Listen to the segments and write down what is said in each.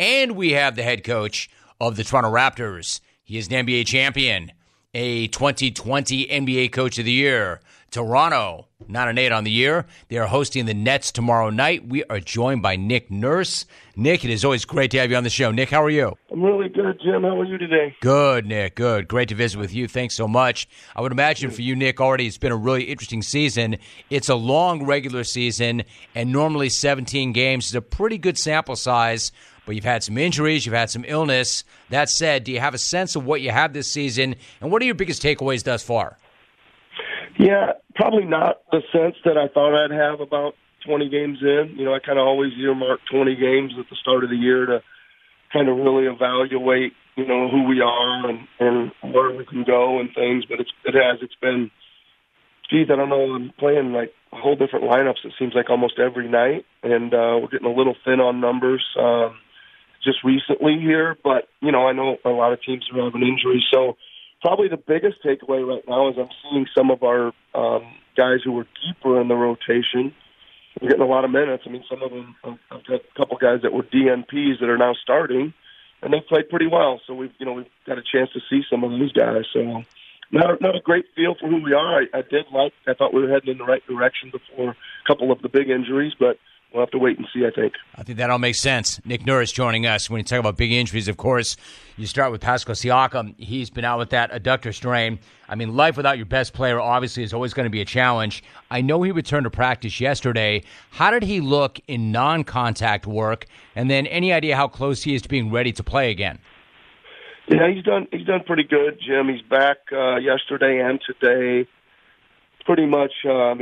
And we have the head coach of the Toronto Raptors. He is an NBA champion, a 2020 NBA Coach of the Year. Toronto, 9-8 on the year. They are hosting the Nets tomorrow night. We are joined by Nick Nurse. Nick, it is always great to have you on the show. Nick, how are you? I'm really good, Jim. How are you today? Good, Nick. Good. Great to visit with you. Thanks so much. I would imagine for you, Nick, already it's been a really interesting season. It's a long regular season, and normally 17 games is a pretty good sample size, but you've had some injuries, you've had some illness. That said, do you have a sense of what you have this season, and what are your biggest takeaways thus far? Yeah, probably not the sense that I thought I'd have about 20 games in. I kind of always earmark 20 games at the start of the year to kind of really evaluate, who we are and where we can go and things. But it's been, I don't know, I'm playing like a whole different lineups, it seems like almost every night. And we're getting a little thin on numbers just recently here. But, I know a lot of teams are having injuries. So probably the biggest takeaway right now is I'm seeing some of our guys who were deeper in the rotation. We're getting a lot of minutes. I mean, some of them, I've got a couple guys that were DNPs that are now starting, and they played pretty well. So we've got a chance to see some of these guys. So not a great feel for who we are. I thought we were heading in the right direction before a couple of the big injuries, but we'll have to wait and see, I think. I think that all makes sense. Nick Nurse joining us. When you talk about big injuries, of course, you start with Pascal Siakam. He's been out with that adductor strain. I mean, life without your best player obviously is always going to be a challenge. I know he returned to practice yesterday. How did he look in non-contact work? And then any idea how close he is to being ready to play again? Yeah, he's done pretty good, Jim. He's back yesterday and today. Pretty much,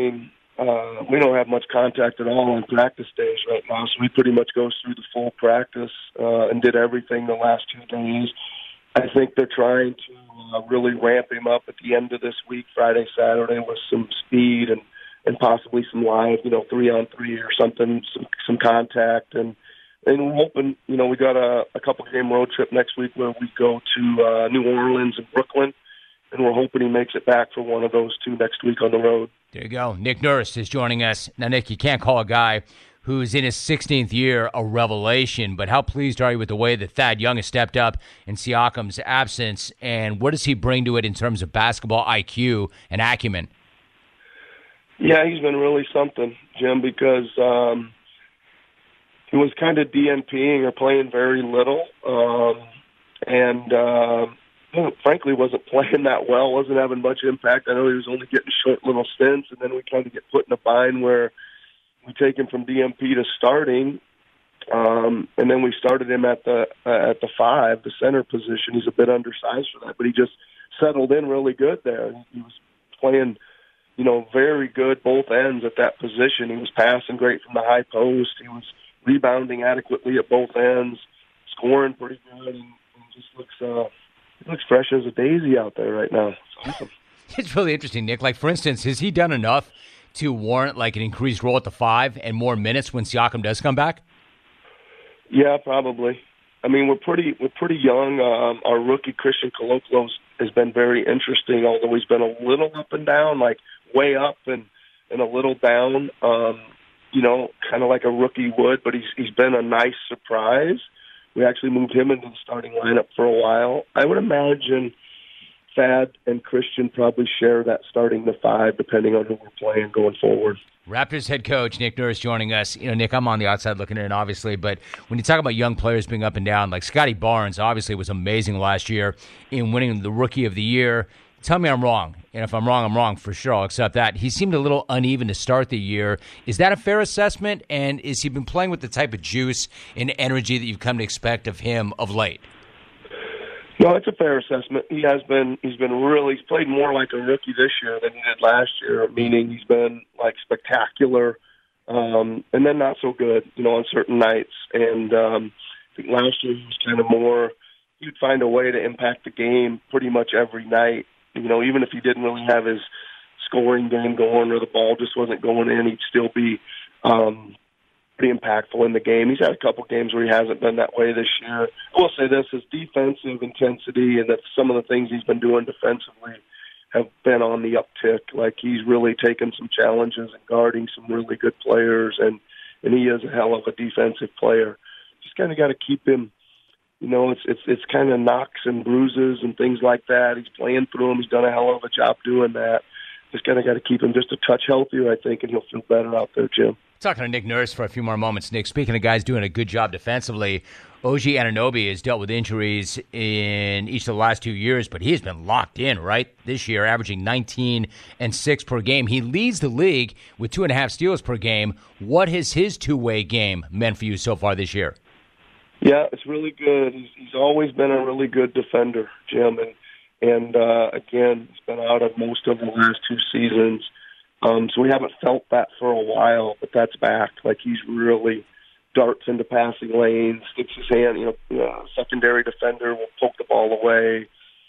we don't have much contact at all on practice days right now, so he pretty much goes through the full practice and did everything the last 2 days. I think they're trying to really ramp him up at the end of this week, Friday, Saturday, with some speed and possibly some live, 3-on-3 or something, some contact. And we're hoping, we got a couple-game road trip next week where we go to New Orleans and Brooklyn, and we're hoping he makes it back for one of those two next week on the road. There you go. Nick Nurse is joining us. Now, Nick, you can't call a guy who's in his 16th year a revelation, but how pleased are you with the way that Thad Young has stepped up in Siakam's absence, and what does he bring to it in terms of basketball IQ and acumen? Yeah, he's been really something, Jim, because he was kind of DNPing or playing very little, frankly, wasn't playing that well, wasn't having much impact. I know he was only getting short little stints, and then we kind of get put in a bind where we take him from DNP to starting, and then we started him at the 5, the center position. He's a bit undersized for that, but he just settled in really good there. He was playing, very good both ends at that position. He was passing great from the high post. He was rebounding adequately at both ends, scoring pretty good, and just looks fresh as a daisy out there right now. It's awesome. It's really interesting, Nick. Like, for instance, has he done enough to warrant like an increased role at the 5 and more minutes when Siakam does come back? Yeah, probably. I mean, we're pretty young. Our rookie Christian Kolokolo has been very interesting, although he's been a little up and down, like way up and a little down. Kind of like a rookie would, but he's been a nice surprise. We actually moved him into the starting lineup for a while. I would imagine Thad and Christian probably share that starting the 5, depending on who we're playing going forward. Raptors head coach Nick Nurse joining us. Nick, I'm on the outside looking in, obviously, but when you talk about young players being up and down, like Scotty Barnes obviously was amazing last year in winning the Rookie of the Year. Tell me I'm wrong, and if I'm wrong, I'm wrong for sure. I'll accept that. He seemed a little uneven to start the year. Is that a fair assessment, and has he been playing with the type of juice and energy that you've come to expect of him of late? No, it's a fair assessment. He's played more like a rookie this year than he did last year, meaning he's been like spectacular, and then not so good, on certain nights. And I think last year he was kind of more, he'd find a way to impact the game pretty much every night. Even if he didn't really have his scoring game going or the ball just wasn't going in, he'd still be pretty impactful in the game. He's had a couple games where he hasn't been that way this year. I will say this, his defensive intensity and that some of the things he's been doing defensively have been on the uptick. Like, he's really taken some challenges and guarding some really good players, and he is a hell of a defensive player. just kind of got to keep him. It's kind of knocks and bruises and things like that. He's playing through them. He's done a hell of a job doing that. Just kind of got to keep him just a touch healthier, I think, and he'll feel better out there, Jim. Talking to Nick Nurse for a few more moments. Nick, speaking of guys doing a good job defensively, OG Anunoby has dealt with injuries in each of the last 2 years, but he has been locked in, right, this year, averaging 19 and 6 per game. He leads the league with 2.5 steals per game. What has his two-way game meant for you so far this year? Yeah, it's really good. He's always been a really good defender, Jim, and again, he's been out of most of the last 2 seasons. So we haven't felt that for a while, but that's back. Like, he's really darts into passing lanes, sticks his hand, secondary defender will poke the ball away.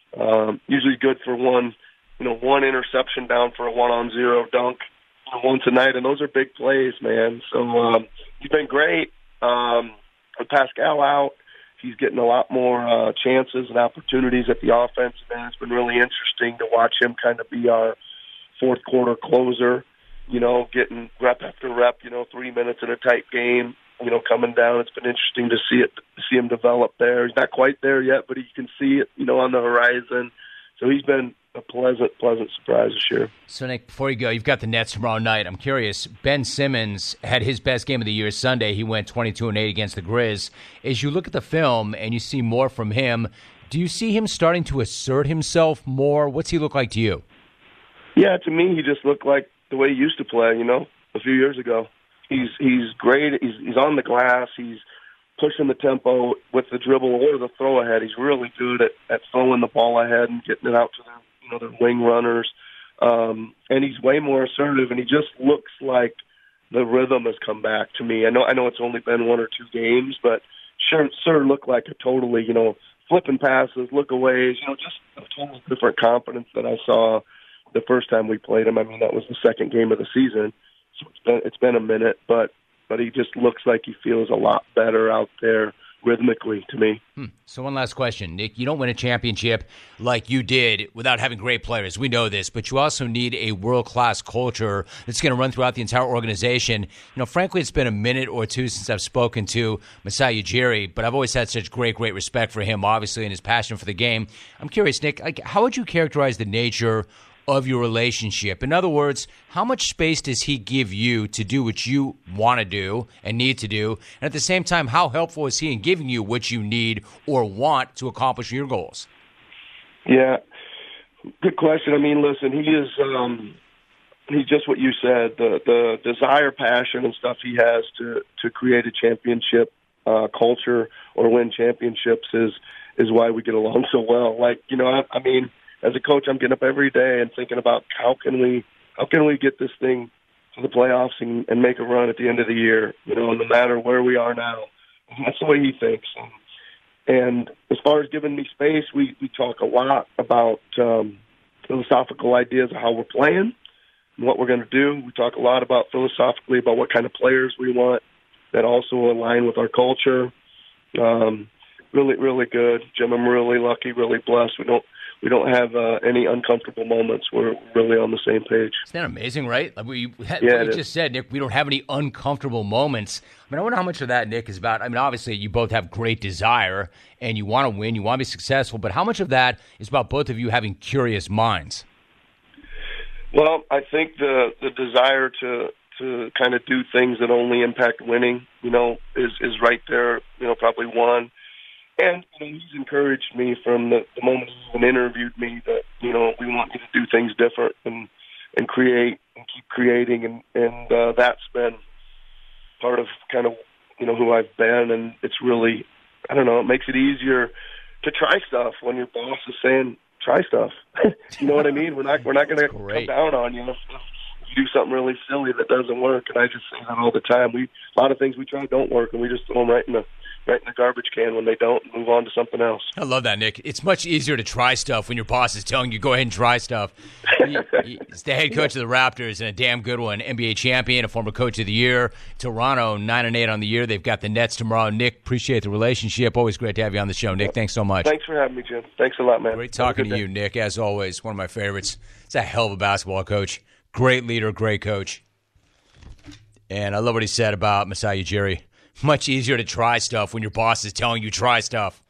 Usually good for one interception down for a 1-on-0 dunk once a night, and those are big plays, man. So he's been great. With Pascal out, he's getting a lot more chances and opportunities at the offense, and it's been really interesting to watch him kind of be our fourth quarter closer, getting rep after rep, 3 minutes in a tight game, coming down. It's been interesting to see him develop there. He's not quite there yet, but you can see it, on the horizon. So he's been a pleasant surprise this year. So, Nick, before you go, you've got the Nets tomorrow night. I'm curious, Ben Simmons had his best game of the year Sunday. He went 22-8 against the Grizz. As you look at the film and you see more from him, do you see him starting to assert himself more? What's he look like to you? Yeah, to me, he just looked like the way he used to play, a few years ago. He's great. He's on the glass. He's pushing the tempo with the dribble or the throw ahead. He's really good at throwing the ball ahead and getting it out to their wing runners. And he's way more assertive, and he just looks like the rhythm has come back to me. I know it's only been 1 or 2 games, but sure looked like a totally, flipping passes, look aways, just a totally different confidence that I saw the first time we played him. I mean, that was the second game of the season, so it's been a minute, but he just looks like he feels a lot better out there rhythmically to me. So one last question, Nick. You don't win a championship like you did without having great players. We know this, but you also need a world-class culture that's going to run throughout the entire organization. Frankly, it's been a minute or two since I've spoken to Masai Ujiri, but I've always had such great respect for him, obviously, and his passion for the game. I'm curious, Nick, how would you characterize the nature of your relationship? In other words, how much space does he give you to do what you want to do and need to do? And at the same time, how helpful is he in giving you what you need or want to accomplish your goals? Yeah, good question. I mean, listen, he is he's just what you said, the desire, passion, and stuff he has to create a championship culture or win championships is why we get along so well. Like, I mean, as a coach, I'm getting up every day and thinking about how can we get this thing to the playoffs and make a run at the end of the year, no matter where we are now. And that's the way he thinks. And as far as giving me space, we talk a lot about philosophical ideas of how we're playing and what we're going to do. We talk a lot about philosophically about what kind of players we want that also align with our culture. Really, really good, Jim. I'm really lucky, really blessed. We don't have any uncomfortable moments. We're really on the same page. Isn't that amazing, right? Like you just said, Nick, we don't have any uncomfortable moments. I mean, I wonder how much of that, Nick, is about, I mean, obviously you both have great desire and you want to win, you want to be successful, but how much of that is about both of you having curious minds? Well, I think the desire to kind of do things that only impact winning, is right there, probably one. And he's encouraged me from the moment he even interviewed me that, we want you to do things different and create and keep creating. And that's been part of kind of, who I've been. And it's really, I don't know, it makes it easier to try stuff when your boss is saying, try stuff. You know what I mean? We're not going to come down on you if you do something really silly that doesn't work. And I just say that all the time. A lot of things we try don't work, and we just throw them right in the garbage can when they don't and move on to something else. I love that, Nick. It's much easier to try stuff when your boss is telling you, go ahead and try stuff. He's the head coach of the Raptors and a damn good one, NBA champion, a former coach of the year. Toronto, 9-8 on the year. They've got the Nets tomorrow. Nick, appreciate the relationship. Always great to have you on the show, Nick. Thanks so much. Thanks for having me, Jim. Thanks a lot, man. Great talking to you, Nick, as always. One of my favorites. He's a hell of a basketball coach. Great leader, great coach. And I love what he said about Masai Ujiri. much easier to try stuff when your boss is telling you try stuff.